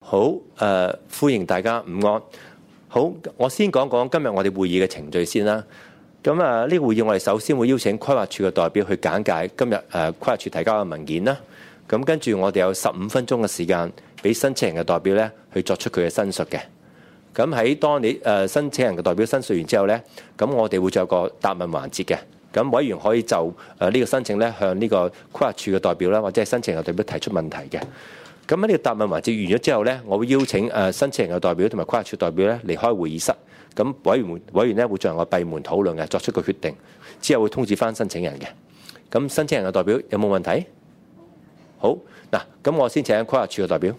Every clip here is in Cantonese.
好，歡迎大家午安。好，我先講講今日我哋會議嘅程序先啦。咁呢個會議我哋首先會邀請規劃署嘅代表去簡介今日規劃署提交嘅文件啦。咁跟住我哋有15分鐘嘅時間俾申請人嘅代表咧去作出佢嘅申述嘅。咁喺當你申請人嘅代表申述完之後咧，咁我哋會再有個答問環節嘅。咁委員可以就呢個申請咧向呢個規劃署嘅代表啦，或者係申請人嘅代表提出問題嘅。咁喺呢個答問環節完咗之後咧，我會邀請申請人嘅代表同埋規劃署代表咧離開會議室。咁委員咧會進行個閉門討論嘅，作出個決定，之後會通知翻申請人嘅。咁申請人嘅代表有冇問題？好，嗱，咁我先請規劃署嘅代表。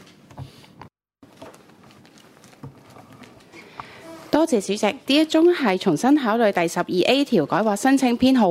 多謝主席，呢一宗係重新考慮第12A 條改劃申請編號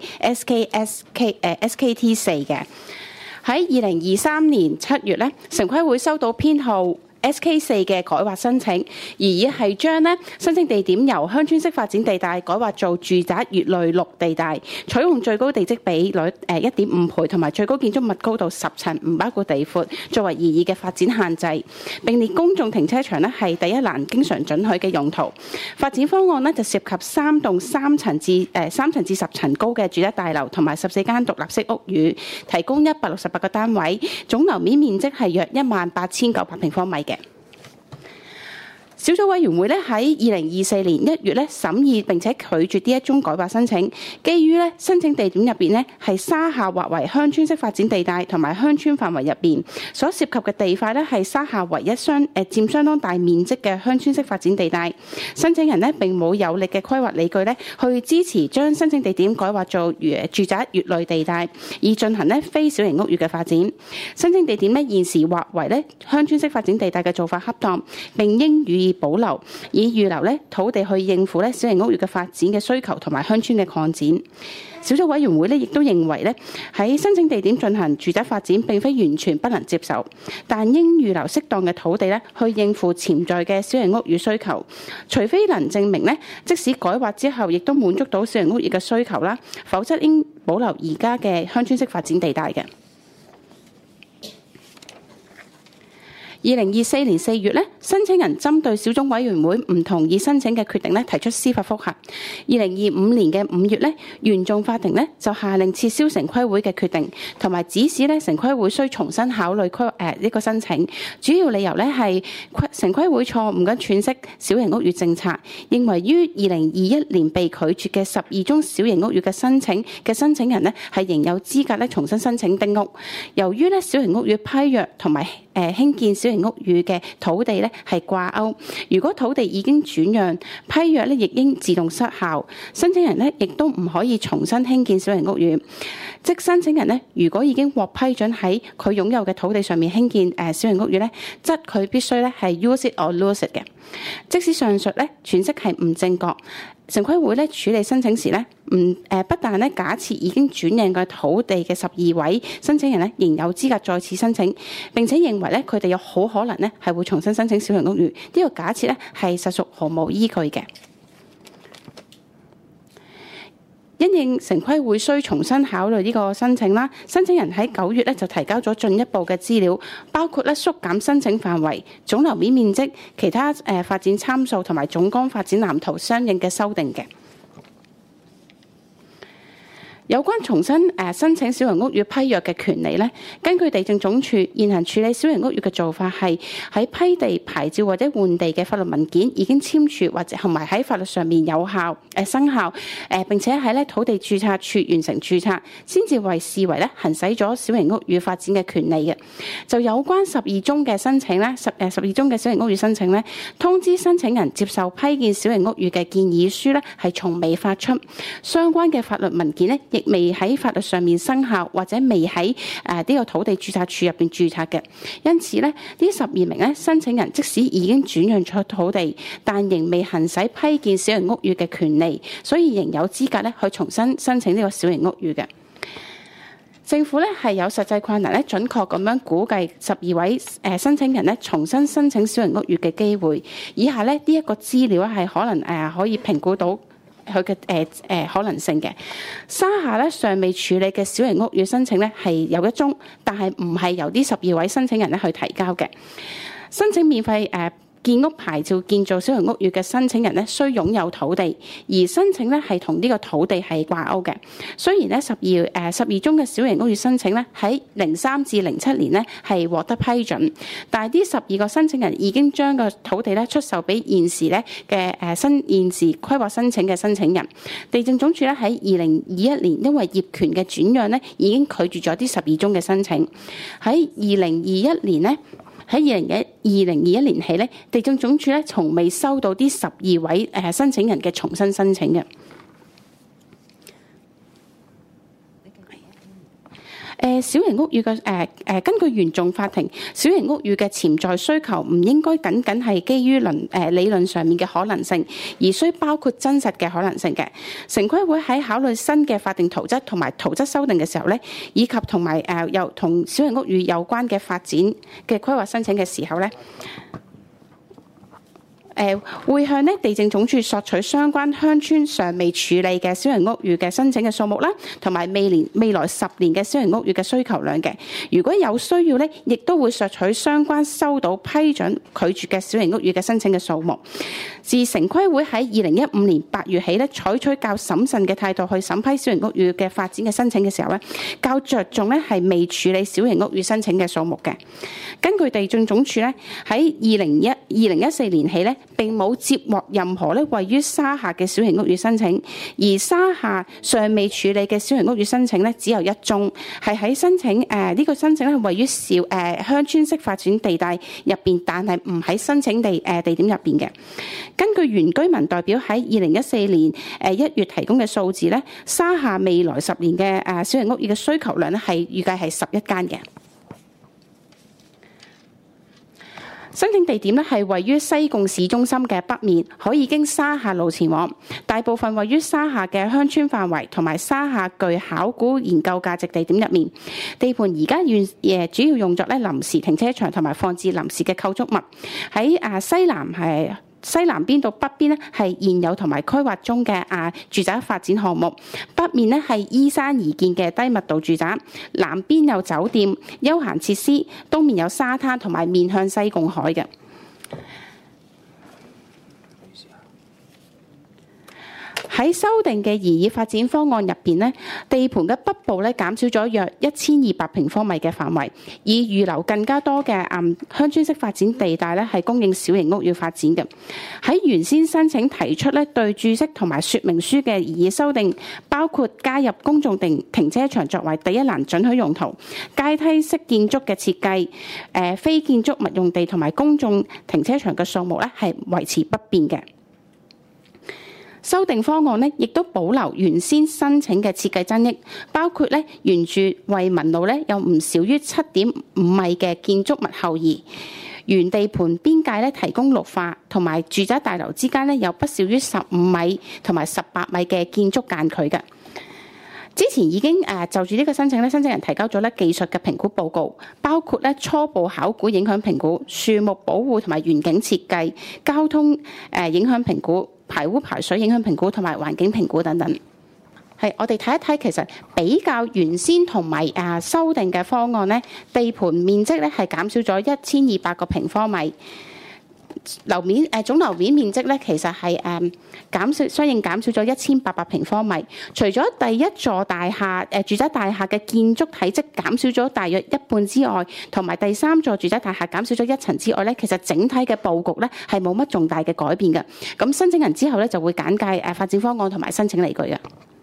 YSKT4 嘅。喺2023年7月咧，城規會收到編號SK4 嘅改劃申請，而係將申請地點由鄉村式發展地帶改劃做住宅乙類綠地帶，採用最高地積比率1.5倍同埋最高建築物高度10層，唔包括地闊，作為擬議嘅發展限制。並列公眾停車場係第一欄經常准許嘅用途。發展方案就涉及3棟3層至10層高嘅住宅大樓同埋14間獨立式屋宇，提供168個單位，總樓面面積係約18900平方米。小組委員會喺2024年1月審議並且拒絕呢一宗改劃申請，基於申請地點入邊係沙下劃為鄉村式發展地帶同埋鄉村範圍入邊所涉及嘅地塊係沙下唯一佔相當大面積嘅鄉村式發展地帶。申請人並冇有力嘅規劃理據去支持將申請地點改劃做住宅乙類地帶，以進行非小型屋宇嘅發展。申請地點現時劃為鄉村式發展地帶嘅做法恰當，並應予以保留，以預留土地去應付小型屋宇嘅發展嘅需求同埋鄉村嘅擴展。小組委員會亦都認為喺申請地點進行住宅發展並非完全不能接受，但應預留適當嘅土地去應付潛在嘅小型屋宇需求，除非能證明即使改劃之後亦都滿足到小型屋宇嘅需求啦，否則應保留而家嘅鄉村式發展地帶嘅。2024年4月申請人針對小組委員會唔同意申請嘅決定提出司法覆核。2025年嘅5月原訟法庭就下令撤銷城規會嘅決定，同埋指示城規會需重新考慮呢個申請。主要理由係城規會錯誤咁詮釋小型屋宇政策，認為於2021年被拒絕嘅12宗小型屋宇嘅申請人係仍有資格重新申請丁屋。由於小型屋宇批約同埋興建小型屋宇嘅土地係掛鈎，如果土地已經轉讓，批約亦應自動失效。申請人亦都唔可以重新興建小型屋宇。即申請人如果已經獲批准喺佢擁有嘅土地上面興建小型屋宇則佢必須係 use it or lose it 嘅。即使上述詮釋係唔正確，城規會處理申請時不但假設已經轉讓嘅土地嘅12位申請人仍有資格再次申請，並且認為佢哋有好可能係會重新申請小型屋宇。呢個假設係實屬毫無依據嘅。因應城規會需重新考慮呢個申請啦，申請人喺9月就提交咗進一步嘅資料，包括縮減申請範圍、總樓面面積、其他發展參數同埋總綱發展藍圖相應嘅修訂嘅。有關重新申請小型屋宇批約嘅權利根據地政總署現行處理小型屋宇嘅做法係喺批地、牌照或者換地嘅法律文件已經簽署或者同埋喺法律上面有效生效並且喺土地註冊處完成註冊，先至為視為行使咗小型屋宇發展嘅權利嘅。就有關12宗嘅申請12宗嘅小型屋宇申請通知申請人接受批建小型屋宇嘅建議書係從未發出，相關嘅法律文件亦未喺法律上面生效，或者未喺呢個土地註冊處入邊註冊嘅。因此呢12名申請人即使已經轉讓咗土地，但仍未行使批建小型屋宇嘅權利，所以仍有資格去重新申請呢個小型屋宇嘅。政府係有實際困難準確咁樣估計12位申請人重新申請小型屋宇嘅機會。以下呢一個資料係可能可以評估到佢嘅可能性嘅。沙下尚未處理嘅小型屋宇申請係有1宗，但係唔係由呢12位申請人去提交嘅。 申請免費建屋牌照建造小型屋宇嘅申請人咧，需擁有土地，而申請咧係同呢個土地係掛鈎嘅。雖然咧12宗嘅小型屋宇申請咧喺03至07年咧係獲得批准，但係呢12個申請人已經將個土地咧出售俾現時咧嘅現時規劃申請嘅申請人。地政總署咧喺2021年因為業權嘅轉讓咧已經拒絕咗啲12宗嘅申請。喺2021年咧。喺2021年起咧，地政總署咧從未收到啲12位申請人嘅重新申請嘅。小型屋宇嘅根據原訟法庭，小型屋宇嘅潛在需求唔應該僅僅係基於理論上面嘅可能性，而需包括真實嘅可能性嘅。城規會喺考慮新嘅法定圖則同埋圖則修訂嘅時候咧，以及同埋又同小型屋宇有關嘅發展嘅規劃申請嘅時候咧。會向地政總署索取相關鄉村尚未處理嘅小型屋宇嘅申請嘅數目啦，同埋未來10年嘅小型屋宇嘅需求量嘅。如果有需要咧，亦都會索取相關收到批准拒絕嘅小型屋宇嘅申請嘅數目。自城規會喺2015年8月起咧，採取較審慎嘅態度去審批小型屋宇嘅發展嘅申請嘅時候咧，較着重咧係未處理小型屋宇申請嘅數目嘅。根據地政總署咧，喺2014年起咧，並冇接獲任何咧位於沙下嘅小型屋宇申請，而沙下尚未處理嘅小型屋宇申請咧只有1宗，係喺申請呢個申請咧位於鄉村式發展地帶入邊，但係唔喺申請地點入邊嘅。根據原居民代表喺2014年1月提供嘅數字咧，沙下未來10年嘅小型屋宇嘅需求量咧係預計係11間嘅。申請地點咧係位於西貢市中心嘅北面，可以經沙下路前往。大部分位於沙下嘅鄉村範圍同埋沙下具考古研究價值地點入面。地盤而家主要用作咧臨時停車場同埋放置臨時嘅構築物。喺西南邊到北邊咧係現有同埋規劃中嘅住宅發展項目，北面咧係依山而建嘅低密度住宅，南邊有酒店、休閒設施，東面有沙灘同埋面向西貢海嘅。喺修訂嘅擬議發展方案入邊咧，地盤嘅北部咧減少咗約1200平方米嘅範圍，以預留更加多嘅鄉村式發展地帶咧，係供應小型屋宇發展嘅。喺原先申請提出咧對註釋同埋說明書嘅擬議修訂，包括加入公眾停車場作為第一欄准許用途、階梯式建築嘅設計、非建築物用地同埋公眾停車場嘅數目咧係維持不變嘅。修訂方案咧，亦都保留原先申請嘅設計爭議，包括咧沿住惠民路咧有唔少於7.5米嘅建築物後移，原地盤邊界咧提供綠化，同埋住宅大樓之間咧有不少於15米同埋18米嘅建築間距嘅。之前已經就住呢個申請咧，申請人提交咗咧技術嘅評估報告，包括咧初步考古影響評估、樹木保護同埋園景設計、交通影響評估、排污排水影響評估同埋環境評估等等。係，我哋睇一睇，其實比較原先同埋修訂嘅方案咧，地盤面積咧係減少咗1200個平方米。樓面總樓面面積咧，其實係相應減少咗1800平方米。除咗第一座大廈住宅大廈嘅建築體積減少咗大約一半之外，同埋第三座住宅大廈減少咗1層之外咧，其實整體嘅佈局咧係冇乜重大嘅改變嘅。咁申請人之後咧就會簡介發展方案同埋申請理據嘅。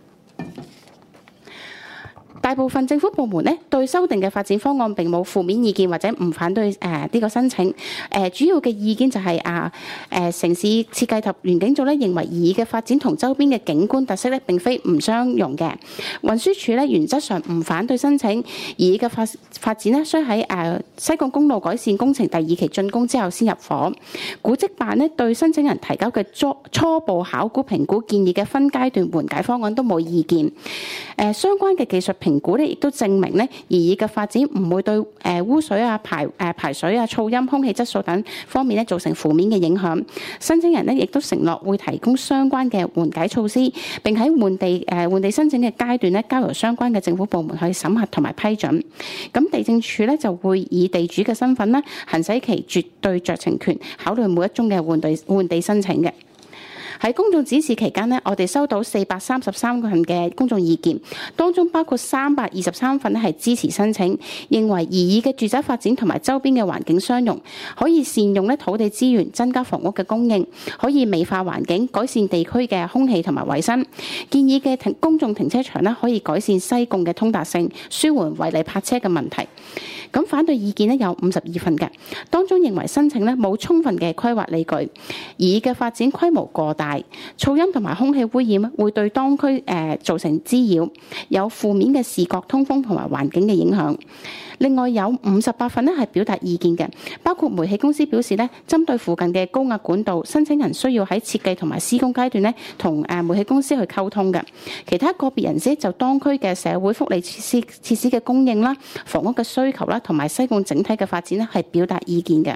大部分政府部門咧對修訂嘅發展方案並冇負面意見或者唔反對呢個申請。主要嘅意見就係城市設計及園景組咧認為擬議嘅發展同周邊嘅景觀特色咧並非唔相容嘅。運輸署咧原則上唔反對申請擬議嘅發展咧，需喺西貢公路改善工程第2期竣工之後先入伙。古蹟辦咧對申請人提交嘅初步考古評估建議嘅分階段緩解方案都冇意見。相關嘅技術評評估咧亦都證明咧擬議嘅發展唔會對污水啊、排水啊、噪音、空氣質素等方面咧造成負面嘅影響。申請人咧亦都承諾會提供相關嘅緩解措施，並喺換地申請嘅階段咧交由相關嘅政府部門去審核同埋批准。咁地政署咧就會以地主嘅身份咧行使其絕對酌情權，考慮每一宗嘅換地申請嘅。喺公眾指示期間呢，我哋收到433份嘅公眾意見，當中包括323份係支持申請，認為擬議嘅住宅發展同埋周邊嘅環境相容，可以善用土地資源，增加房屋嘅供應，可以美化環境，改善地區嘅空氣同埋衛生。建議嘅公眾停車場呢，可以改善西貢嘅通達性，舒緩違例泊車嘅問題。咁反對意見呢有52份嘅，當中認為申請呢冇充分嘅規劃理據，擬議嘅發展規模過大，噪音同埋空氣污染會對當區造成滋擾，有負面嘅視覺、通風同埋環境嘅影響。另外有58份呢係表達意見嘅，包括煤氣公司表示呢，針對附近嘅高壓管道，申請人需要喺設計同埋施工階段呢同煤氣公司去溝通嘅。其他個別人士就當區嘅社會福利設施嘅供應啦、房屋嘅需求啦，同埋西貢整體嘅發展呢係表達意見嘅。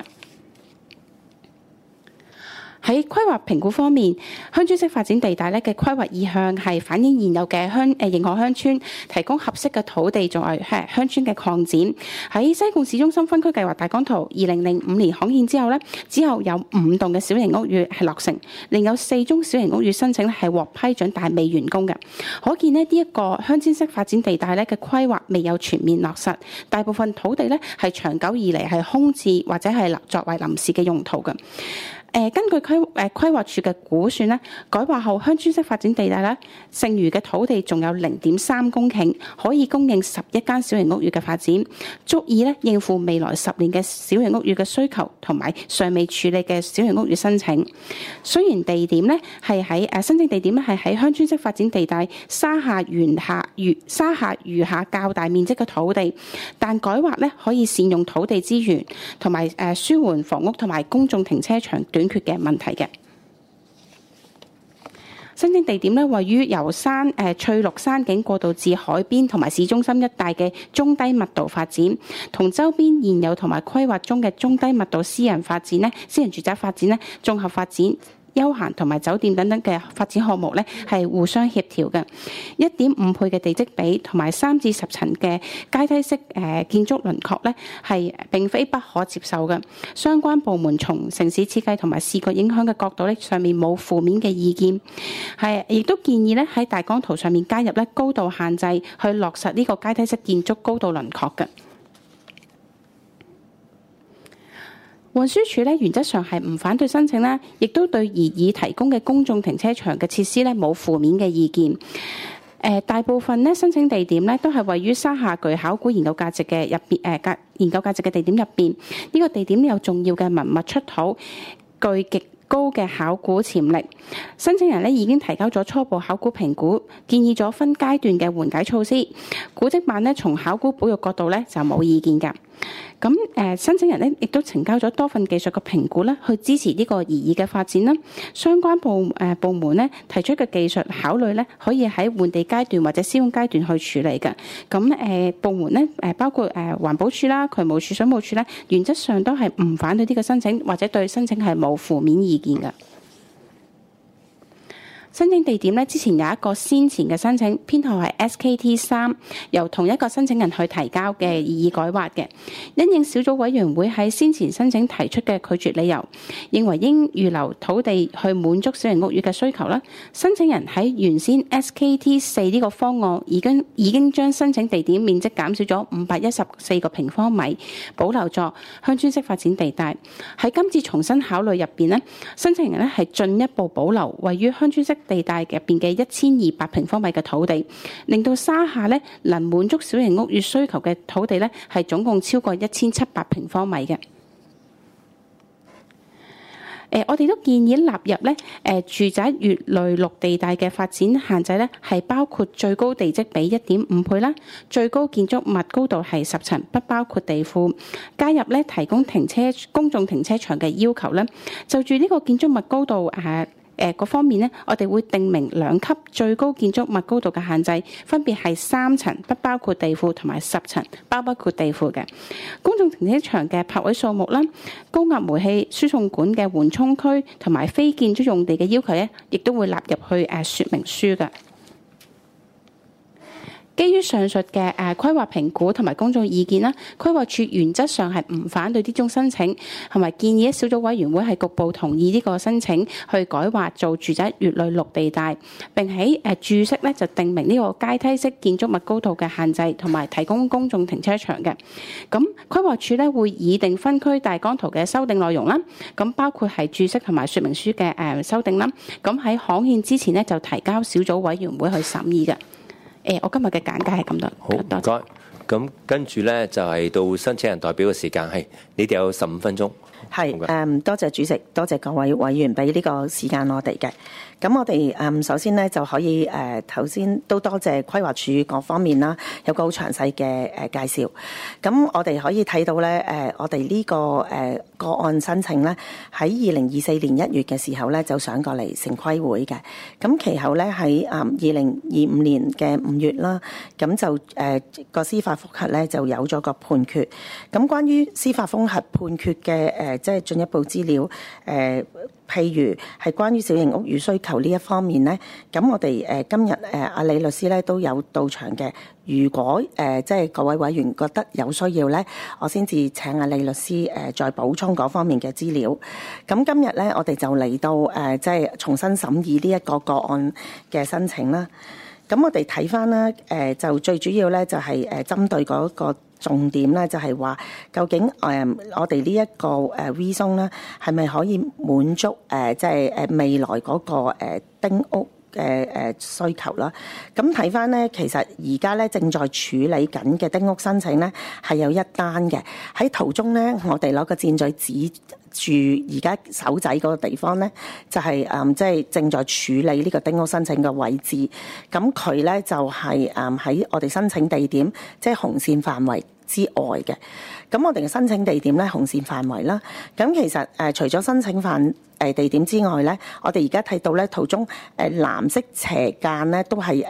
喺規劃評估方面，鄉村式發展地帶咧嘅規劃意向係反映現有嘅認可鄉村，提供合適嘅土地作為鄉村嘅擴展。喺西貢市中心分區計劃大綱圖2005年刊憲之後有5棟嘅小型屋宇係落成，另有4宗小型屋宇申請係獲批准，但係未完工嘅。可見呢一個鄉村式發展地帶咧嘅規劃未有全面落實，大部分土地咧係長久以嚟係空置或者係作為臨時嘅用途嘅。根據規劃署嘅估算咧，改劃後鄉村式發展地帶咧，剩餘嘅土地仲有0.3公頃，可以供應11間小型屋宇嘅發展，足以咧應付未來10年嘅小型屋宇嘅需求同埋尚未處理嘅小型屋宇申請。雖然地點咧係喺申請地點咧係喺鄉村式發展地帶沙下餘下較大面積嘅土地，但改劃咧可以善用土地資源，同埋舒緩房屋同埋公眾停車場短缺嘅問題嘅。申請地點咧位於由翠綠山景過渡至海邊同埋市中心一帶嘅中低密度發展，同周邊現有同埋規劃中嘅中低密度私人住宅發展咧綜合發展、休閒同埋酒店等等嘅發展項目咧係互相協調嘅。1.5倍嘅地積比同埋3至10層嘅階梯式建築輪廓咧係並非不可接受嘅。相關部門從城市設計同埋視覺影響嘅角度咧上面冇負面嘅意見，亦都建議咧喺大綱圖上面加入咧高度限制去落實呢個階梯式建築高度輪廓嘅。運輸署咧原則上係唔反對申請啦，亦都對擬議提供嘅公眾停車場嘅設施咧冇負面嘅意見。大部分咧申請地點咧都係位於沙下具考古研究價值嘅研究價值嘅地點入邊。呢個地點有重要嘅文物出土，具極高嘅考古潛力。申請人咧已經提交咗初步考古評估，建議咗分階段嘅緩解措施。古蹟辦咧從考古保育角度咧就冇意見㗎。咁申請人咧亦都呈交咗多份技術嘅評估咧，去支持呢個擬議嘅發展啦。相關部門咧提出嘅技術考慮咧，可以喺換地階段或者施工階段去處理嘅。咁部門咧包括環保署啦、渠務署、水務署咧，原則上都係唔反對呢個申請，或者對申請係冇負面意見嘅。申請地點咧，之前有一個先前嘅申請，編號係 SKT3，由同一個申請人去提交嘅擬議改劃嘅。因應小組委員會喺先前申請提出嘅拒絕理由，認為應預留土地去滿足小型屋宇嘅需求啦。申請人喺原先 SKT4 呢個方案已經將申請地點面積減少咗514個平方米，保留咗鄉村式發展地帶。喺今次重新考慮入邊咧，申請人咧係進一步保留位於鄉村式地帶入邊嘅1200平方米嘅土地，令到沙下咧能滿足小型屋宇需求嘅土地咧係總共超過1700平方米嘅。我哋都建議納入咧住宅乙類綠地帶嘅發展限制咧，係包括最高地積比1.5倍啦，最高建築物高度係10層，不包括地庫。加入咧提供公眾停車場嘅要求咧，就住呢個建築物高度嗰方面呢，我哋會定明2級最高建築物高度嘅限制，分別係3層不包括地庫同埋10層包括地庫嘅。公眾停車場嘅泊位數目啦，高壓煤氣輸送管嘅緩衝區同埋非建築用地嘅要求咧，亦都會納入去說明書嘅。基於上述嘅規劃評估同埋公眾意見啦，規劃署原則上係唔反對呢種申請，同埋建議小組委員會係局部同意呢個申請去改劃做住宅乙類綠地帶，並喺注釋咧就定明呢個階梯式建築物高度嘅限制，同埋提供公眾停車場嘅。咁規劃署咧會擬定分區大綱圖嘅修訂內容啦，咁包括係注釋同埋說明書嘅修訂啦。咁喺刊憲之前呢，就提交小組委員會去審議嘅。我今日嘅簡介係咁多， 好，唔該。咁跟住咧就係到申請人代表嘅時間，係你哋有15分鐘。 係多謝主席，多謝各位委員俾呢個時間我哋嘅。咁我哋首先咧就可以頭先都多謝規劃署各方面啦，有個好詳細嘅介紹。咁我哋可以睇到咧我哋呢個個案申請咧喺2024年1月嘅時候咧就上過嚟城規會嘅。咁其後咧喺2025年嘅5月啦，咁就個司法覆核咧就有咗個判決。咁關於司法覆核判決嘅即係進一步資料譬如係關於小型屋宇需求呢一方面呢，咁我哋今日阿李律師咧都有到場嘅。如果即係各位委員覺得有需要咧，我先至請阿李律師再補充嗰方面嘅資料。咁今日咧，我哋就嚟到即係重新審議呢一個個案嘅申請啦。咁我哋睇翻啦，就最主要咧就係針對嗰個重點咧，就係話究竟我哋呢一個V 松咧，係咪可以滿足即係未來嗰個丁屋嘅需求啦？咁睇翻咧，其實而家咧正在處理緊嘅丁屋申請咧，係有一單嘅。喺途中咧，我哋攞個箭嘴指住而家手仔嗰個地方咧，就係即係正在處理呢個丁屋申請嘅位置。咁佢咧就係喺我哋申請地點，即係紅線範圍之外嘅。咁我哋嘅申請地點咧，紅線範圍啦。咁其實除咗申請地點之外咧，我哋而家睇到咧途中藍色斜間咧都係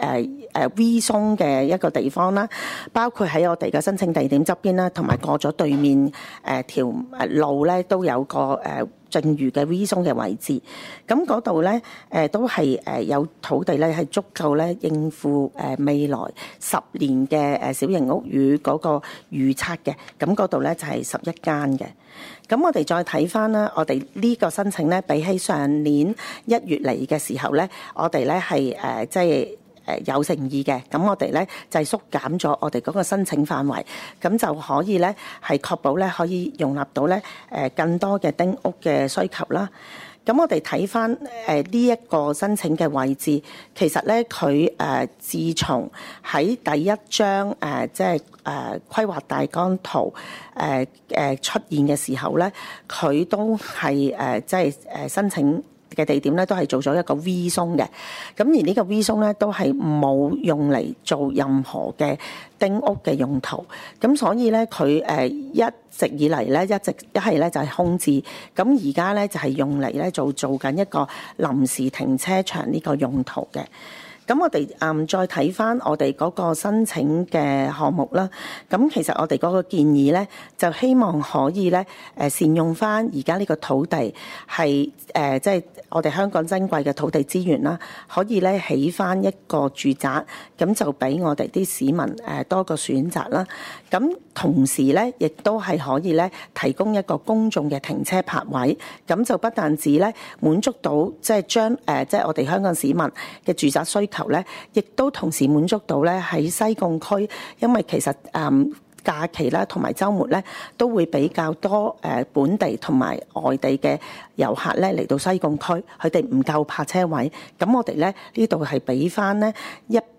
V 松嘅一個地方啦，包括喺我哋嘅申請地點側邊啦，同埋過咗對面條路咧都有個剩餘嘅 V 松嘅位置。咁嗰度咧都係有土地咧係足夠咧應付未來10年嘅小型屋宇嗰個預測嘅。咁嗰度咧就係11間嘅。咁我哋再睇翻啦，我哋呢個申請咧，比起上年1月嚟嘅時候咧，我哋咧係即係有誠意嘅。咁我哋咧就係縮減咗我哋嗰個申請範圍，咁就可以咧係確保咧可以容納到咧更多嘅丁屋嘅需求啦。咁我哋睇翻呢一個申請嘅位置，其實咧佢自從喺第一張即係規劃大綱圖出現嘅時候咧，佢都係即係申請嘅地點咧都係做咗一個 V 松嘅。咁而呢個 V 松咧都係冇用嚟做任何嘅丁屋嘅用途。咁所以咧佢一直以嚟咧一係咧就係空置，咁而家咧就係用嚟咧做緊一個臨時停車場呢個用途嘅。咁我哋再睇翻我哋嗰個申請嘅項目啦。咁其實我哋嗰個建議咧，就希望可以咧善用翻而家呢個土地係即係我哋香港珍貴嘅土地資源啦，可以咧起翻一個住宅，咁就俾我哋啲市民多個選擇啦。咁同時咧，亦都係可以咧提供一個公眾嘅停車泊位，咁就不但止咧滿足到即係將即係我哋香港市民嘅住宅需求咧，亦都同時滿足到咧喺西貢區，因為其實假期啦同埋週末咧都會比較多本地同埋外地嘅遊客咧嚟到西貢區，佢哋唔夠泊車位，咁我哋咧呢度係俾翻咧一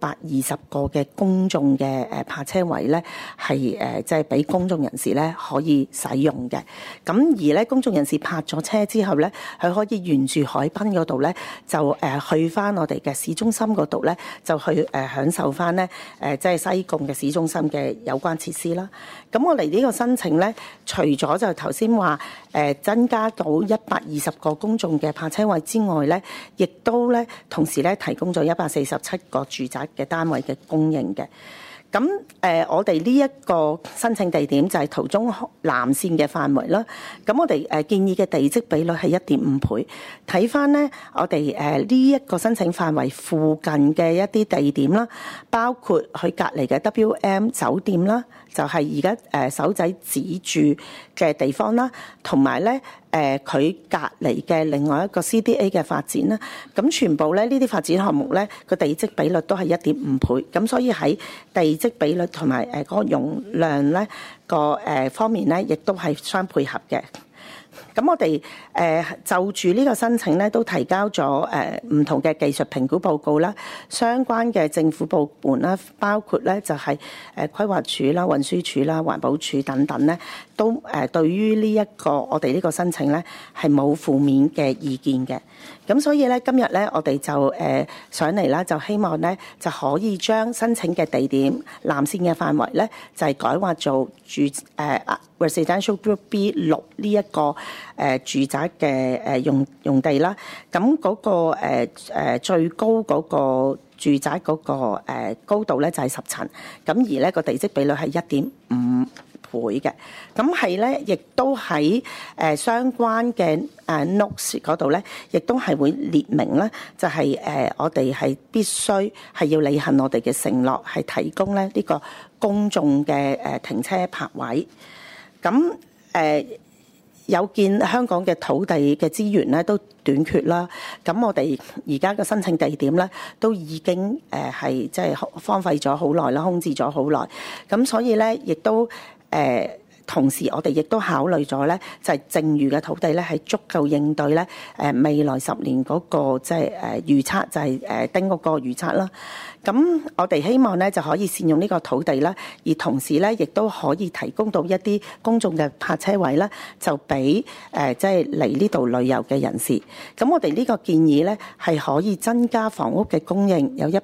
120個嘅公眾嘅泊車位咧，係即係俾公眾人士咧可以使用嘅。咁而咧公眾人士泊咗車之後咧，佢可以沿住海濱嗰度咧，就去翻我哋嘅市中心嗰度咧，就去享受翻咧即係西貢嘅市中心嘅有關設施啦。咁我哋呢個申請咧，除咗就頭先話增加到120個公眾嘅泊車位之外咧，亦都咧同時咧提供咗147個住宅嘅單位嘅供應嘅。咁我哋呢一個申請地點就係途中南線嘅範圍啦。咁我哋建議嘅地積比率係1.5倍。睇翻咧，我哋呢一個申請範圍附近嘅一啲地點啦，包括佢隔離嘅 WM 酒店啦，就係而家手仔指住嘅地方啦，同埋咧佢隔離嘅另外一個 CDA 嘅發展啦。咁全部咧呢啲發展項目咧個地積比率都係1.5倍。咁所以喺地積比率同埋嗰個容量咧個方面咧，亦都係相配合嘅。咁我哋就住呢個申請咧，都提交咗唔同嘅技術評估報告啦，相關嘅政府部門啦，包括咧就係規劃署啦、運輸署啦、環保署等等咧，都對於呢一個我哋呢個申請咧係冇負面嘅意見嘅。咁所以咧今日咧我哋就上嚟啦，就希望咧就可以將申請嘅地點南線嘅範圍咧就係改劃做Residential Group B6呢一個住宅嘅用地啦。咁嗰個最高嗰個住宅嗰個高度咧就係10層，咁而咧個地積比率係1.5倍嘅。咁係咧，亦都喺相關嘅notes 嗰度咧，亦都係會列明咧，就係我哋係必須係要履行我哋嘅承諾，係提供咧呢個公眾嘅停車泊位。咁有見香港嘅土地嘅資源咧都短缺啦，咁我哋而家嘅申請地點咧都已經係即係荒廢咗好耐啦，空置咗好耐，咁所以咧亦都同時我哋亦都考慮咗咧，就係剩餘嘅土地咧係足夠應對咧未來10年嗰個即係預測，就係丁嗰個預測啦。咁我哋希望咧就可以善用呢個土地啦，而同時咧亦都可以提供到一啲公眾嘅泊車位啦，就俾即係嚟呢度旅遊嘅人士。咁我哋呢個建議咧係可以增加房屋嘅供應，有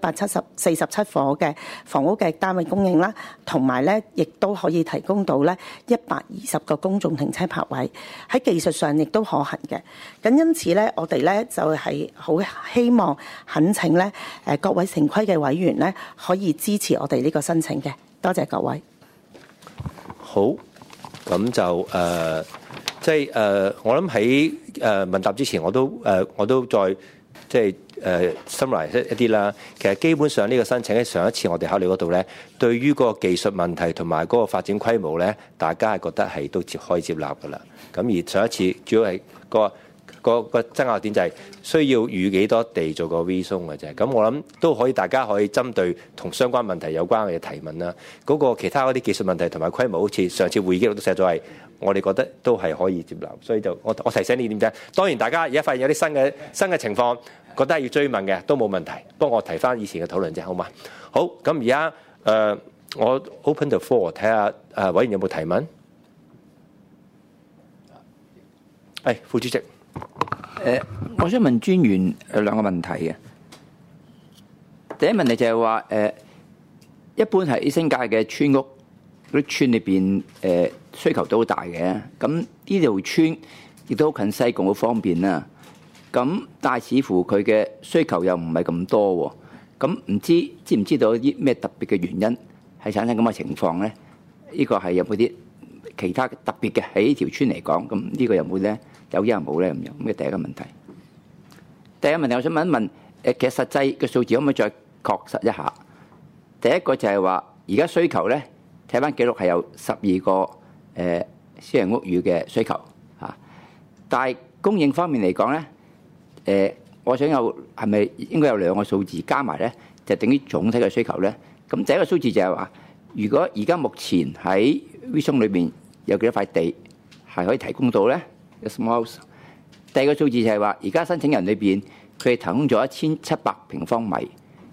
147伙嘅房屋嘅單位供應啦，同埋咧亦都可以提供到咧120個公眾停車泊位，喺技術上亦都可行嘅。咁因此咧，我哋咧就係好希望懇請咧各位城規嘅委員咧可以支持我哋呢個申請嘅。多謝各位。 好，咁就即係我諗喺問答之前，我都再即係summarize 一啲啦。其實基本上呢個申請喺上一次我哋考慮嗰度咧，對於嗰個技術問題同埋嗰個發展規模咧，大家係覺得係都可以接納㗎啦。咁而上一次主要係個爭拗點就係需要預幾多地做個 rezone 嘅啫。咁我諗都可以，大家可以針對同相關問題有關嘅提問啦。嗰個其他嗰啲技術問題同埋規模，好似上次會議記錄都寫咗係，我哋覺得都係可以接納。所以就我提醒你點啫。當然大家而家發現有啲新嘅情況，覺得係要追問嘅都冇問題。不過我提翻以前嘅討論啫，好嘛？好，咁而家我 open the floor 睇下委員有冇提問。副主席。 我想問專員兩個問題嘅。第一問題就係話一般係新界嘅村屋嗰啲村裏邊需求都好大嘅，咁呢條村亦都好近西貢，好方便啦。咁但係似乎佢嘅需求又唔係咁多喎。咁知唔知道啲咩特別嘅原因係產生咁嘅情況咧？呢個係有冇啲其他特別嘅喺呢條村嚟講？咁呢個有冇咧？有冇咧咁樣？咁嘅第一個問題。第一個問題，我想問一問其實實際嘅數字可唔可以再確實一下？第一個就係話，而家需求咧，睇翻記錄係有12個私人屋宇嘅需求嚇，但係供應方面嚟講咧，我想係咪應該有兩個數字加埋咧，就等於總體嘅需求咧？咁第一個數字就係話，如果而家目前喺 rezone 裏邊有幾多塊地係可以提供到咧？第二個數字就係話，而家申請人裏邊佢哋提供咗1700平方米，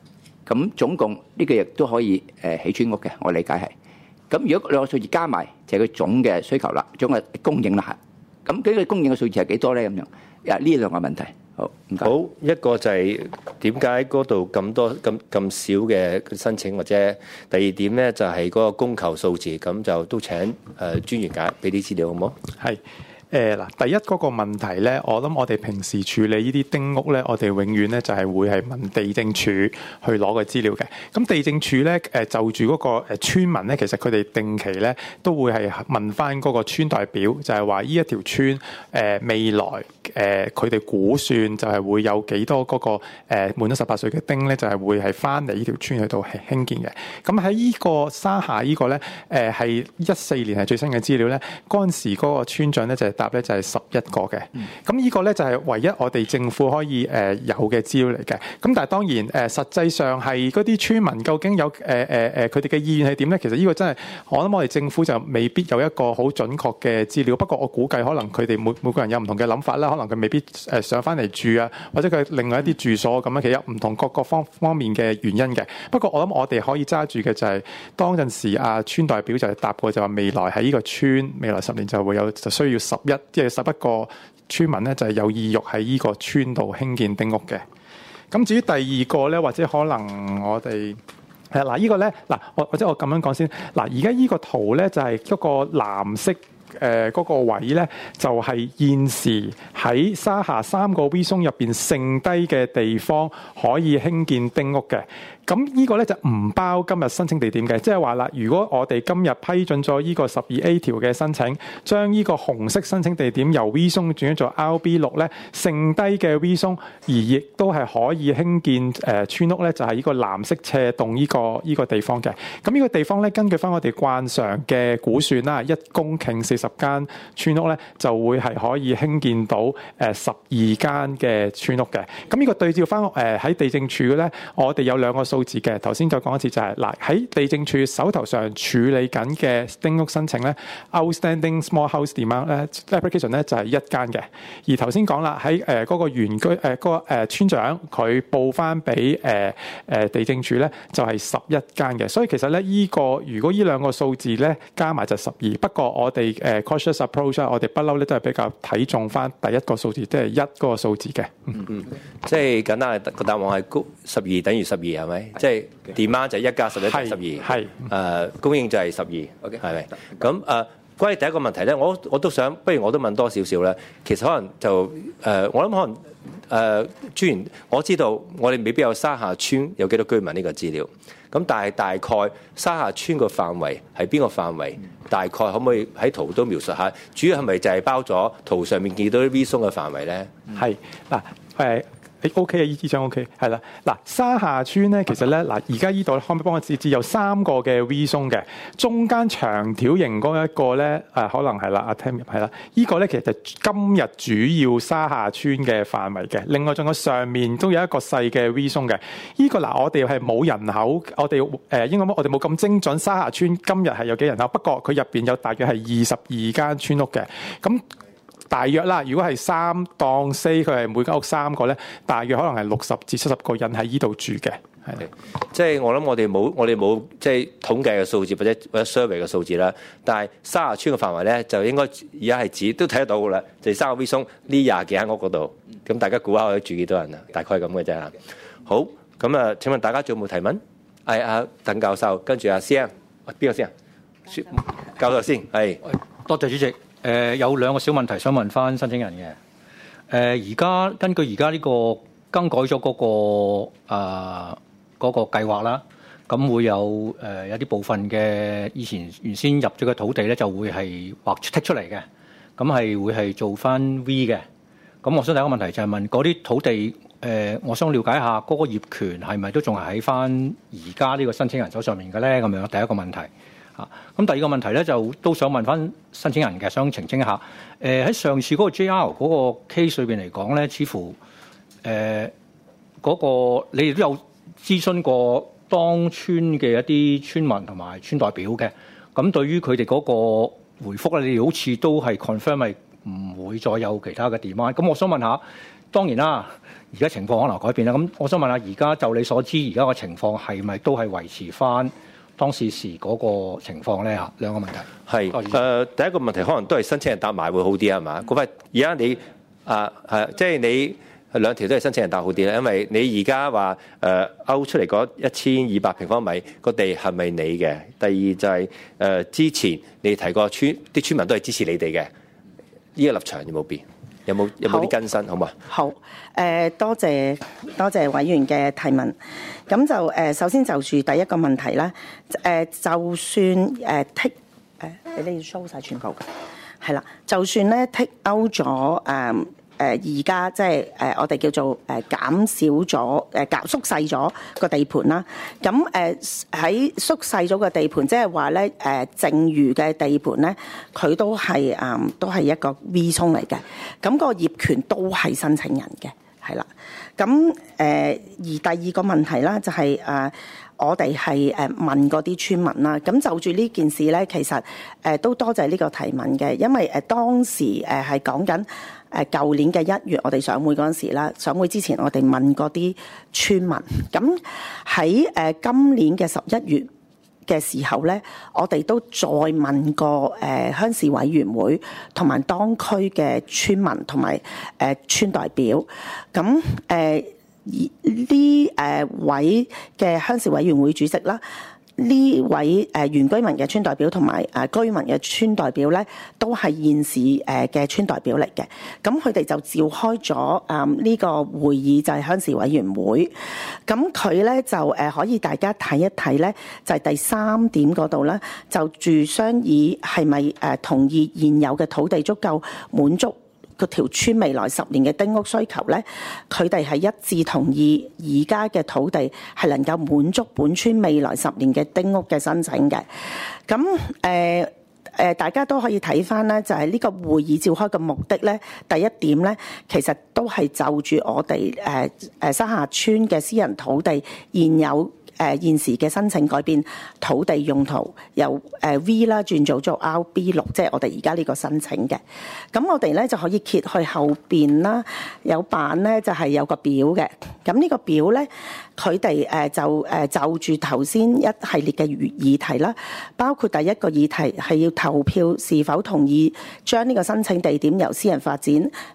咁總共呢個亦都可以起村屋嘅，我理解係。咁如果兩個數字加埋，就係佢總嘅需求啦，總嘅供應啦。咁呢個供應嘅數字係幾多咧？咁樣呢兩個問題。好，唔該。 好，一個就係點解嗰度咁多咁少嘅申請，或者第二點咧就係嗰個供求數字，咁就都請專員解俾啲資料好唔好？ 係。嗱，第一嗰個問題咧，我諗我哋平時處理呢啲丁屋咧，我哋永遠咧就係會係問地政處去攞個資料嘅。咁地政處咧就住嗰個村民咧，其實佢哋定期咧都會係問翻嗰個村代表，就係話呢一條村未來佢哋估算就係會有幾多嗰個滿咗18歲嘅丁咧，就係會係翻嚟呢條村去到興建嘅。咁喺呢個沙下呢個咧係14年係最新嘅資料咧，嗰陣時嗰個村長咧就係答咧就係11個嘅。咁呢個咧就係唯一我哋政府可以有嘅資料嚟嘅。咁但係當然實際上係嗰啲村民究竟有佢哋嘅意願係點咧？其實呢個真係我諗我哋政府就未必有一個好準確嘅資料。不過我估計可能佢哋每個人有唔同嘅諗法啦，可能佢未必上翻嚟住啊，或者佢另外一啲住所咁樣，其實有唔同各方面嘅原因嘅。不過我諗我哋可以揸住嘅就係當陣時村代表就係答過就話未來喺呢個村未來10年就會有就需要11個村民咧就係有意欲喺呢個村度興建丁屋嘅。咁至於第二個咧，或者可能我哋嗱呢個咧嗱，或者我咁樣講先嗱，而家呢個圖咧就係一個藍色嗰個位咧，就係現時喺沙下3個 V 松入邊剩低嘅地方可以興建丁屋嘅。咁呢個咧就唔包今日申請地點嘅，即係話啦，如果我哋今日批准咗呢個12A 條嘅申請，將呢個紅色申請地點由 V 松轉咗做 RB6咧，剩低嘅 V 松而亦都係可以興建村屋咧，就係呢個藍色斜洞呢個地方嘅。咁呢個地方咧，根據翻我哋慣常嘅估算啦，1公頃40間村屋咧，就會係可以興建到12間嘅村屋嘅。咁呢個對照翻喺地政處咧，我哋有兩個數字嘅。頭先再講一次就係嗱，喺地政處手頭上處理緊嘅丁屋申請咧 ，outstanding small house demand 咧 application 咧就係1間嘅。而頭先講啦，喺嗰個原居嗰個村長佢報翻俾地政處咧，就係11間嘅。所以其實咧呢個如果呢兩個數字咧加埋就12。不過我哋cautious approach 我哋不嬲咧都係比較睇重翻第一個數字，即係1嗰個數字嘅。 即係簡單個答案係12等於12係咪？即係 demand 就係1加11等於12，係供應就係12，係咪？咁關於第一個問題咧，我都想，不如我都問多少少咧。其實可能就我諗可能專員，我知道我哋未必有沙下村有幾多居民呢個資料。咁但係大概沙下村個範圍係邊個範圍？大概可唔可以喺圖都描述下？主要係咪就係包咗圖上面見到啲 V 松嘅範圍咧？係嗱OK 啊，依張 OK 係啦。嗱，沙下村咧，其實咧嗱，而家依度可唔可以幫我指有3個嘅 V 松嘅，中間長條形嗰一個咧，可能係啦，阿 Tim 係啦，依個咧其實就今日主要沙下村嘅範圍嘅。另外仲有上面都有一個細嘅 V 松嘅。依個嗱，我哋係冇人口，我哋應該我哋冇咁精準。沙下村今日係有幾人口？不過佢入邊有大約係22間村屋嘅。咁大約啦，如果係3當4，佢係每間屋3個咧，大約可能係60至70個人喺依度住嘅。係， 即係我諗我哋冇即係統計嘅數字或者 survey 嘅數字啦。但係沙下村嘅範圍咧，就應該而家係指都睇得到㗎啦，就係3個 V 松呢20幾間屋嗰度。咁大家估下可以住幾多人啊？大概係咁嘅啫。好，咁請問大家仲有冇提問？係阿鄧教授，跟住阿 CM， 邊個先啊？教授先，係。 多謝主席。有2個小問題想問翻申請人嘅。而家根據而家呢個更改咗嗰個計劃啦，咁會有有啲部分嘅以前原先入咗嘅土地咧，就會係剔出嚟嘅，咁係會係做翻 V 嘅。咁我想第一個問題就係問嗰啲土地，我想了解下嗰個業權係咪都仲係喺翻而家呢個申請人手上面嘅咧？咁樣第一個問題。咁第二個問題咧，就都想問翻申請人嘅，想澄清一下。喺上次嗰個 JR 嗰個 case 裏邊嚟講咧，似乎嗰個你哋都有諮詢過當村嘅一啲村民同埋村代表嘅。咁對於佢哋嗰個回覆咧，你哋好似都係 confirm 係唔會再有其他嘅 demand。咁我想問下，當然啦，而家情況可能改變啦。咁我想問下，而家就你所知，而家個情況係咪都係維持翻當時嗰個情況咧？嚇，兩個問題。 係第一個問題可能都係申請人搭埋會好啲係嘛？嗰塊而家你即係你兩條都係申請人搭好啲咧，因為你而家話勾出嚟嗰1200平方米個地係咪你嘅？第二就係之前你提過啲村民都係支持你哋嘅，呢個立場有冇變？有冇啲更新？好嘛？ 好，多謝委員嘅提問。咁就首先就住第一個問題啦。就算你要 show 晒全部嘅，係啦。就算咧剔勾咗而家即係我哋叫做減少咗縮細咗個地盤啦。咁喺縮細咗個地盤，即係話咧剩餘嘅地盤咧，佢都係一個 V 涌嚟嘅。咁個業權都係申請人嘅，係啦。咁而第二個問題啦，就係我哋係問嗰啲村民啦。咁就住呢件事咧，其實都多謝呢個提問嘅，因為當時係講緊舊年嘅1月，我哋上會嗰陣時啦，上會之前我哋問嗰啲村民。咁喺今年嘅11月嘅時候咧，我哋都再問過鄉事委員會同埋當區嘅村民同埋村代表。咁呢位嘅鄉事委員會主席啦，呢位原居民嘅村代表同埋居民嘅村代表咧，都係現時嘅村代表嚟嘅。咁佢哋就召開咗呢個會議，就係鄉事委員會。咁佢咧就可以大家睇一睇咧，就係第3點嗰度咧，就住商議係咪同意現有嘅土地足夠滿足嗰條村未來10年嘅丁屋需求咧，佢哋係一致同意而家嘅土地係能夠滿足本村未來10年嘅丁屋嘅申請嘅。咁大家都可以睇返咧，就係呢個會議召開嘅目的咧，第一點咧，其實都係就住我哋沙下村嘅私人土地現時嘅申請改變土地用途由V 啦轉做 RB6，即係我哋而家呢個申請嘅。咁我哋咧就可以揭去後邊啦，有版咧就係有個表嘅。咁呢個表咧，佢哋就住頭先一系列嘅議題啦，包括第一個議題係要投票是否同意將呢個申請地點由私人發展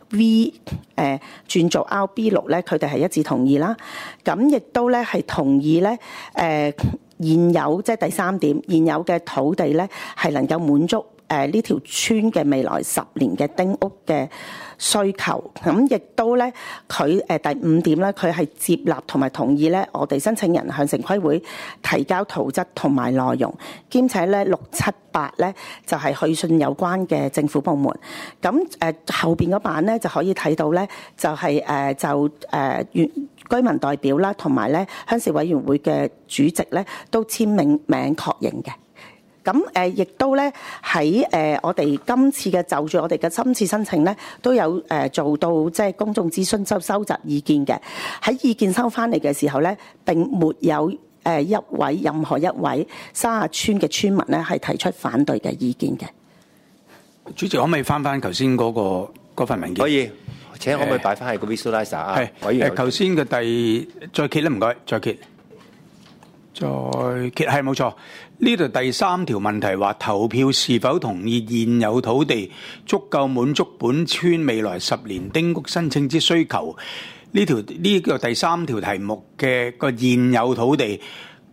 V 轉做 RB6咧，佢哋係一致同意啦。咁亦都咧係同意咧。現有即係第3點，現有嘅土地咧係能夠滿足呢條村嘅未來10年嘅丁屋嘅需求。咁亦都咧佢第5點咧，佢係接納同埋同意咧我哋申請人向城規會提交圖則同埋內容，兼且咧678咧就係去信有關嘅政府部門。咁後邊嗰版咧就可以睇到咧，就係居民代表啦，同埋咧鄉事委員會嘅主席咧都簽名確認嘅。咁亦都咧喺我哋今次嘅就住我哋嘅今次申請咧，都有做到即係公眾諮詢收集意見嘅。喺意見收翻嚟嘅時候咧，並沒有任何一位沙下村嘅村民咧係提出反對嘅意見嘅。 主席可唔可以翻頭先嗰份文件？ 可以。請可唔可以擺翻喺個 visualizer 啊？ 係頭先嘅再揭啦，唔該，再揭係冇錯。呢度第3條問題話投票是否同意現有土地足夠滿足本村未來10年丁屋申請之需求？呢個第3條題目嘅個現有土地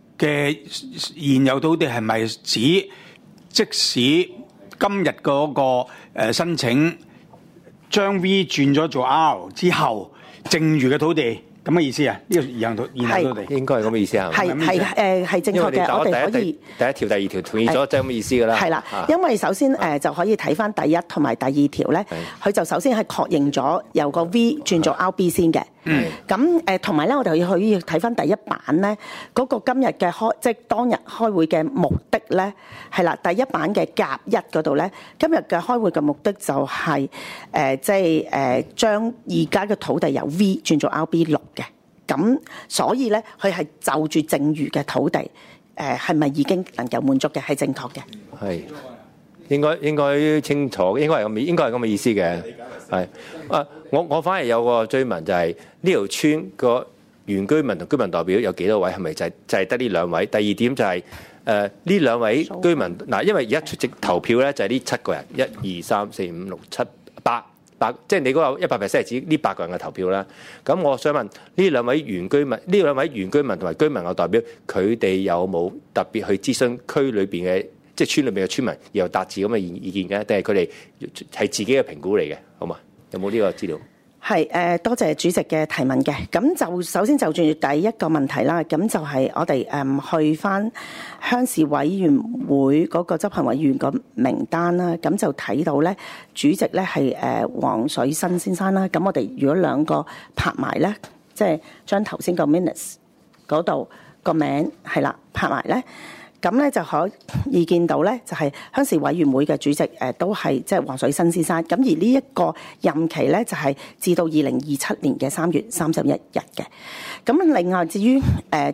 係咪指即使今日嗰個申請將 V 轉咗做 R 之後，剩餘嘅土地咁嘅意思啊？呢個現有土地應該係咁嘅意思啊？ 係正確嘅。我哋可以第一條、第2條同意咗，即係咁嘅意思㗎啦。 係啦，因為首先就可以睇翻第1同埋第2條咧，佢就首先係確認咗由個 V 轉做 RB 先嘅。咁同埋咧，我哋可以睇翻第1版咧，嗰個今日嘅即係當日開會嘅目的咧，係啦，第1版嘅甲1嗰度咧，今日嘅開會嘅目的就係即係將而家嘅土地由 V 轉做 RB6嘅。咁所以咧，佢係就住剩餘嘅土地，係咪已經能夠滿足嘅？係正確嘅。 係。 應該清楚，應該係咁嘅意思嘅。係我反而有個追問就係呢條村個原居民同居民代表有幾多位？係咪就係得呢兩位？第二點就係呢兩位居民嗱，因為而家出席投票咧就係呢7個人，1、2、3、4、5、6、7、8，即係你嗰個100%係指呢8個人嘅投票啦。咁我想問呢兩位原居民同埋居民嘅代表，佢哋有冇特別去諮詢區裏邊嘅即係村裏邊嘅村民，然後達至咁嘅意見嘅？定係佢哋係自己嘅評估嚟嘅？好嘛？有冇呢個資料？ 係多謝主席嘅提問嘅。咁就首先就住第一個問題啦，咁就係我哋去翻鄉事委員會嗰個執行委員個名單啦，咁就睇到咧主席咧係黃水新先生啦。咁我哋如果兩個拍埋咧，即係將頭先個 minutes 嗰度個名係啦拍埋咧。咁咧就可以見到咧，就係鄉事委員會嘅主席都係即係黃水新先生。咁而呢一個任期咧就係至到2027年嘅3月31日嘅。咁另外至於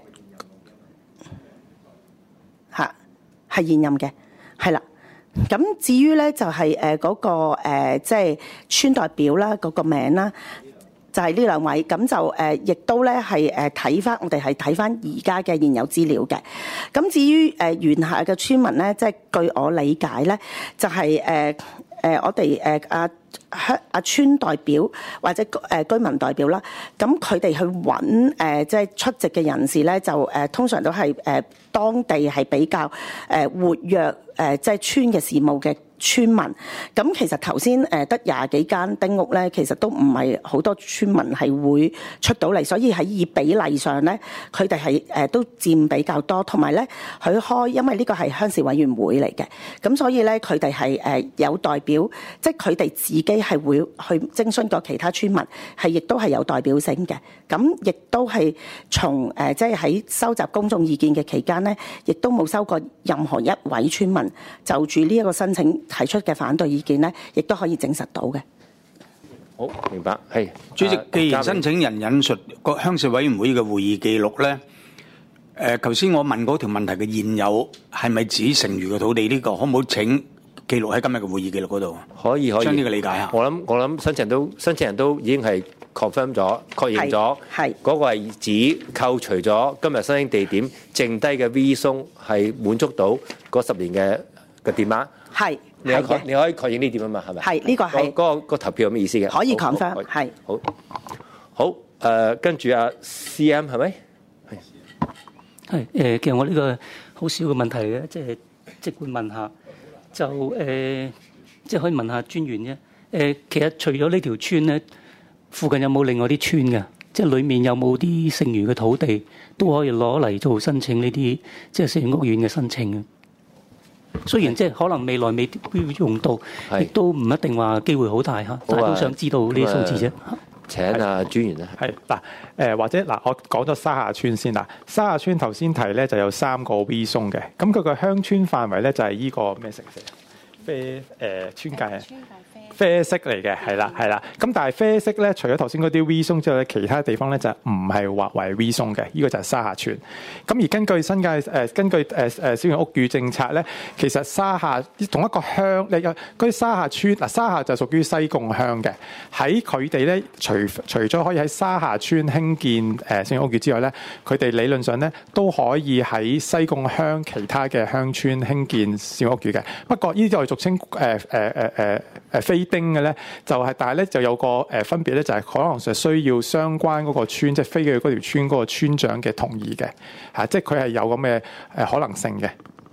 係現任嘅，係啦。咁至於咧就係嗰個即係村代表啦，嗰個名啦。就係呢兩位，咁就亦都咧係睇翻，我哋係睇翻而家嘅現有資料嘅。咁至於原下嘅村民咧，即係據我理解咧，就係我哋阿村代表或者居民代表啦，咁佢哋去揾即係出席嘅人士咧，就通常都係當地係比較活躍即係村嘅事務嘅村民。咁其實頭先得20幾間丁屋咧，其實都唔係好多村民係會出到嚟，所以喺以比例上咧，佢哋係都佔比較多，同埋咧佢開，因為呢個係鄉事委員會嚟嘅，咁所以咧佢哋係有代表，即係佢哋自己係會去徵詢過其他村民，係亦都係有代表性嘅。咁亦都係從即係喺收集公眾意見嘅期間咧，亦都冇收過任何一位村民就住呢一個申請提出嘅反對意見咧，亦都可以證實到嘅。 好，明白。係主席，既然申請人引述個鄉事委員會嘅會議記錄咧，頭先我問嗰條問題嘅現有係咪指剩餘嘅土地呢個，可唔可以請記錄喺今日嘅會議記錄嗰度？ 可以將呢個理解下。 我諗申請人都已經係 confirm 咗，確認咗，嗰個係指扣除咗今日申請地點剩低嘅 V 松係滿足到嗰10年嘅點碼。係。你可以確認呢點啊嘛，係咪？係呢個係嗰個投票有咩意思嘅？ 可以 confirm 係。 好跟住阿 CM 係咪？ 係其實我呢個好少嘅問題嘅，即管問下，就即係可以問下專員啫。其實除咗呢條村咧，附近有冇另外啲村嘅？即係裡面有冇啲剩餘嘅土地都可以攞嚟做申請呢啲即係私人屋苑嘅申請嘅？雖然即係可能未來未必用到，亦都唔一定話機會好大嚇，但係都想知道呢啲數字啫。 請阿專員咧。 係嗱或者嗱，我講咗沙下村先啦。沙下村頭先提咧就有3個 V 松嘅，咁佢個鄉村範圍咧就係依個咩城市？村界啡色嚟嘅，係啦。咁但係啡色咧，除咗頭先嗰啲 V 松之外咧，其他地方咧就唔係劃為 V 松嘅。呢個就係沙下村。咁而根據新界小型屋宇政策咧，其實沙下同一個鄉，你嗰啲沙下村嗱，沙下就屬於西貢鄉嘅。喺佢哋咧，除咗可以喺沙下村興建小型屋宇之外咧，佢哋理論上咧都可以喺西貢鄉其他嘅鄉村興建小型屋宇嘅。不過呢啲我哋俗稱非丁嘅咧，就係但係咧就有個分別咧，就係可能係需要相關嗰個村，即係飛去嗰條村嗰個村長嘅同意嘅，即係佢係有咁嘅可能性嘅。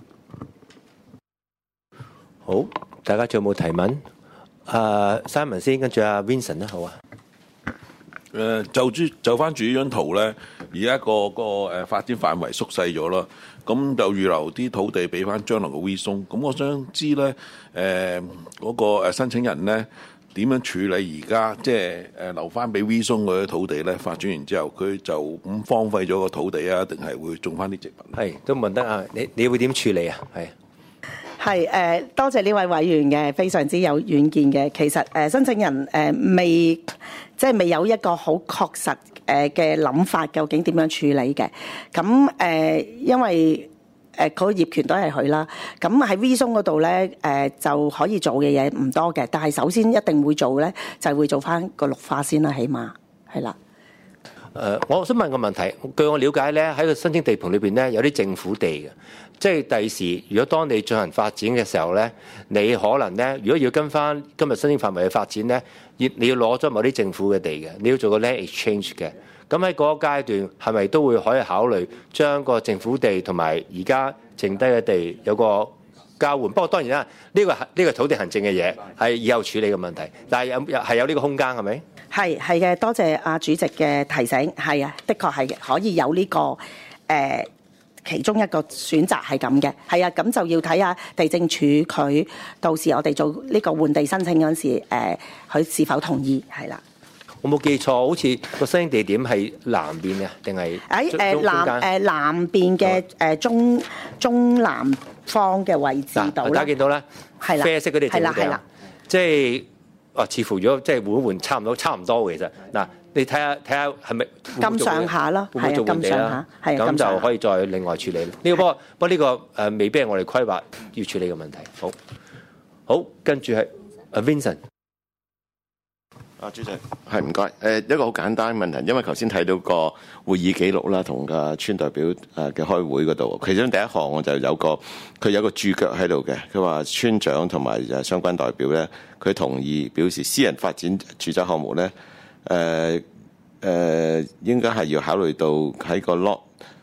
好，大家仲有冇提問？Simon 先，跟住阿 Vincent 啦，好啊。 就翻住呢張圖咧，而家個發展範圍縮細咗啦，咁就預留啲土地俾翻將來嘅 V 松。咁我想知咧，嗰個申請人咧點樣處理而家即係留翻俾 V 松嗰啲土地咧？發展完之後，佢就咁荒廢咗個土地啊，定係會種翻啲植物？ 係都問得啊！你會點處理啊？ 係多謝呢位委員嘅非常之有遠見嘅。其實申請人未有一個好確實嘅諗法，究竟點樣處理嘅？咁因為個業權都係佢啦。咁喺 V 松嗰度咧，就可以做嘅嘢唔多嘅，但係首先一定會做咧，就係會做翻個綠化先啦，起碼係啦。 我想問個問題，據我了解咧，喺個申請地盤裏邊咧有啲政府地嘅，即係第時如果當你進行發展嘅時候咧，你可能咧如果要跟翻今日申請範圍嘅發展咧，你要攞咗某啲政府嘅地嘅，你要做個 land exchange 嘅。咁喺嗰個階段係咪都會可以考慮將個政府地同埋而家剩低嘅地有個交換？不過當然啦，呢個土地行政嘅嘢係以後處理嘅問題，但係有呢個空間係咪？ 係嘅，多謝阿主席嘅提醒。係啊，的確係嘅，可以有呢個其中一個選擇係咁嘅。係啊，咁就要睇下地政署佢到時我哋做呢個換地申請嗰陣時，佢是否同意係啦。 我冇記錯，好似個申請地點係南邊嘅，定係南邊嘅中南方嘅位置度啦。 大家見到咧， 係啦， 啡色嗰啲係啦， 即係似乎如果即係換一換差唔多嘅其實嗱，你睇下係咪咁上下啦， 會唔會做換地啦？咁就可以再另外處理。呢個不過呢個未必係我哋規劃要處理嘅問題。好，跟住係Vincent。 主席係唔該，一個好簡單問題，因為頭先睇到個會議記錄啦，同個村代表嘅開會嗰度，其中第一項我就佢有個注腳喺度嘅，佢話村長同埋相關代表咧，佢同意表示私人發展住宅項目咧，應該係要考慮到喺個 Lot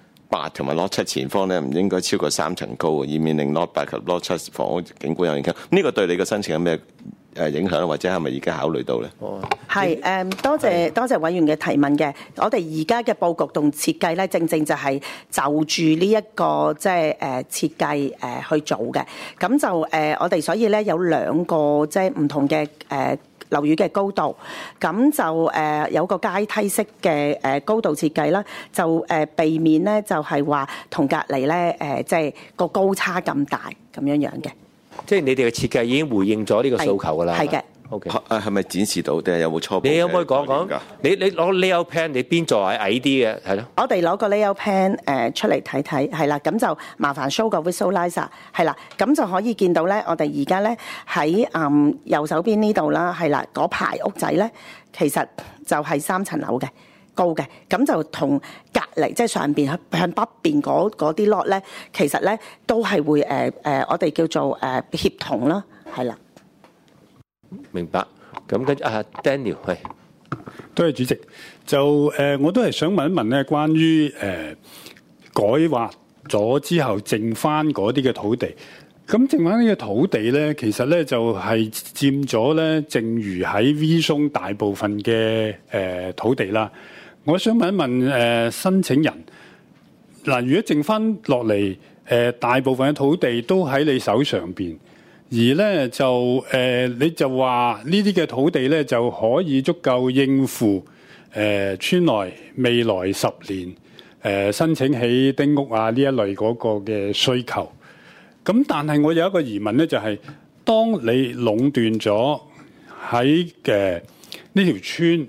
8同埋 Lot 7前方咧，唔應該超過3層高，以免令 Lot 8及 Lot 7房屋景觀有影響。呢個對你嘅申請有咩影響，或者係咪而家考慮到咧？ 係多謝委員嘅提問嘅。我哋而家嘅佈局同設計咧，正就係就住呢一個即係設計去做嘅。咁就我哋所以咧有兩個即係唔同嘅樓宇嘅高度，咁就有個階梯式嘅高度設計啦，就避免咧就係話同隔離咧即係個高差咁大咁樣嘅。 即係你哋嘅設計已經回應咗呢個訴求㗎啦。 係嘅。 OK。 係咪展示到定係有冇初步？ 你可唔可以講講？你攞 layout plan， 你邊座係矮啲嘅？係咯。 我哋攞個 layout plan 出嚟睇睇，係啦。咁就麻煩 show 個 visualizer， 係啦。咁就可以見到咧，我哋而家咧喺右手邊呢度啦，係啦，嗰排屋仔咧，其實就係3層樓嘅。高嘅，咁就同隔離即係上邊向北邊嗰啲 lot 咧，其實咧都係會我哋叫做協同啦，係啦。 明白。咁跟住Daniel 係， 多謝主席。就我都係想問一問咧，關於改劃咗之後剩翻嗰啲嘅土地，咁剩翻呢個土地咧，其實咧就係佔咗咧，正如喺 V 松大部分嘅土地啦。我想問一問申請人嗱，如果剩翻落嚟大部分嘅土地都喺你手上邊，而咧就你就話呢啲嘅土地咧就可以足夠應付村內未來10年申請起丁屋啊呢一類嗰個嘅需求。咁但係我有一個疑問咧，就係當你壟斷咗喺呢條村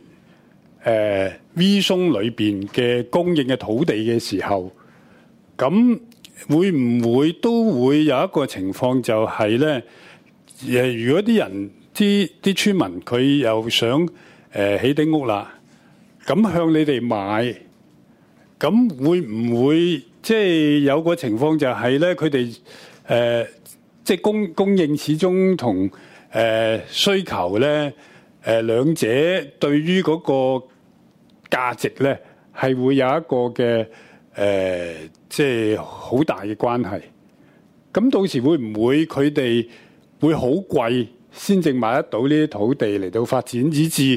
V 松裏邊嘅供應嘅土地嘅時候，咁會唔會都會有一個情況就係咧？如果啲人啲村民佢又想起丁屋啦，咁向你哋買，咁會唔會即係有個情況就係咧？佢哋即係供應始終同需求咧，兩者對於嗰個價值咧係會有一個嘅即係好大嘅關係。咁到時會唔會佢哋會好貴先正買得到呢啲土地嚟到發展，以致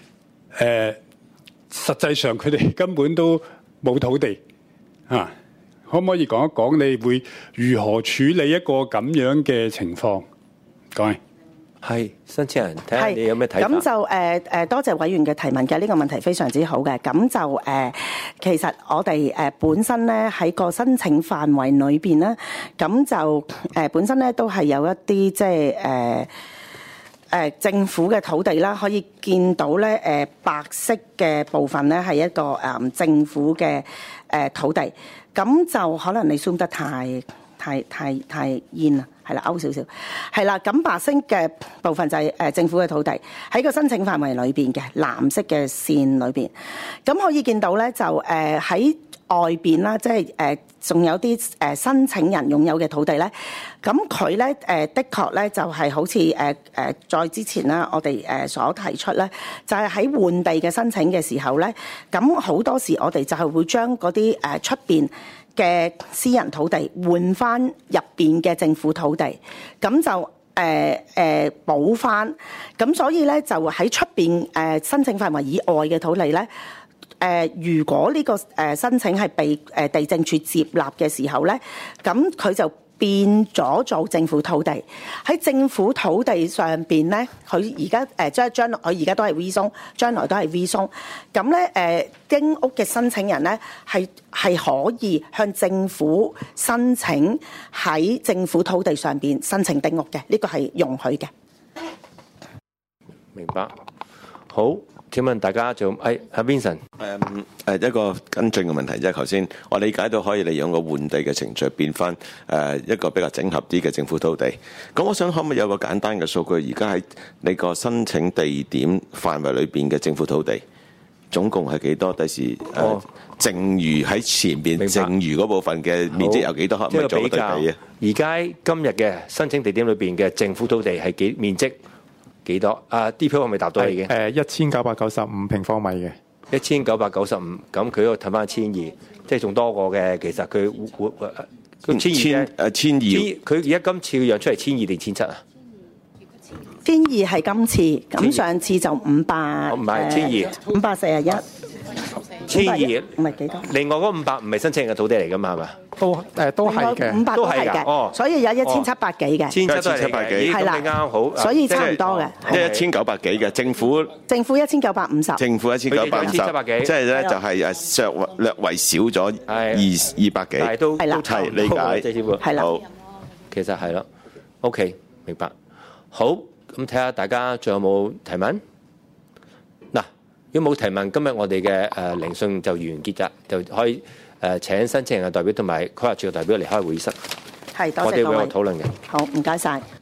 實際上佢哋根本都冇土地啊？可唔可以講一講你會如何處理一個咁樣嘅情況？各位。 係申請人，睇下你有咩睇法。 咁就多謝委員嘅提問嘅，呢個問題非常之好嘅。咁就其實我哋本身咧喺個申請範圍裏邊咧，咁就本身咧都係有一啲即係政府嘅土地啦，可以見到咧白色嘅部分咧係一個政府嘅土地，咁就可能你 zoom 得太煙啦，係啦，勾少少，係啦，咁白色嘅部分就係政府嘅土地喺個申請範圍裏邊嘅藍色嘅線裏邊，咁可以見到咧就喺外邊啦，即係仲有啲申請人擁有嘅土地咧，咁佢咧的確咧就係好似再之前啦，我哋所提出咧，就係喺換地嘅申請嘅時候咧，咁好多時我哋就係會將嗰啲出邊嘅私人土地換翻入邊嘅政府土地，咁就補翻，咁所以咧就喺出邊申請範圍以外嘅土地咧。如果呢個申請係被地政處接納嘅時候咧，咁佢就變咗做政府土地。喺政府土地上邊咧，佢而家將來佢而家都係 V 松，將來都係 V 松。咁咧丁屋嘅申請人咧係可以向政府申請喺政府土地上邊申請丁屋嘅，呢個係容許嘅。 明白。好。請問大家仲阿 Vincent 一個跟進嘅問題，即係頭先我理解到可以利用個換地嘅程序變翻一個比較整合啲嘅政府土地。咁我想可唔可以有個簡單嘅數據？而家喺你個申請地點範圍裏邊嘅政府土地總共係幾多？第時剩餘喺前邊剩餘嗰部分嘅面積有幾多？可唔可以做個對比啊？ 而家今日嘅申請地點裏邊嘅政府土地係面積幾多？DPO 係咪答到已經 ？1995平方米嘅 1995，咁佢嗰個睇翻1200，即係仲多過嘅。其實佢1200，佢而家今次嘅樣出嚟1200定1700啊 ？1200係今次，咁上次就500， 唔係 541。 1200 唔係幾多？ 另外嗰500唔係申請嘅土地嚟㗎嘛，係嘛？ 都係嘅 ，500都係嘅。 哦， 所以有1700幾嘅 ，1700幾， 係啦， 啱好， 所以差唔多嘅。 即係1900幾嘅政府 1950， 政府1950，即係咧就係略為少咗200幾， 但係都係理解， 係啦， 好， 其實係咯 ，OK， 明白。好，咁睇下大家仲有冇提問？嗱，如果冇提問，今日我哋嘅聆訊就完結啦，就可以請申請人嘅代表同埋規劃處嘅代表離開會議室。 係，多謝各位。 我哋會有討論嘅。 好，唔該晒。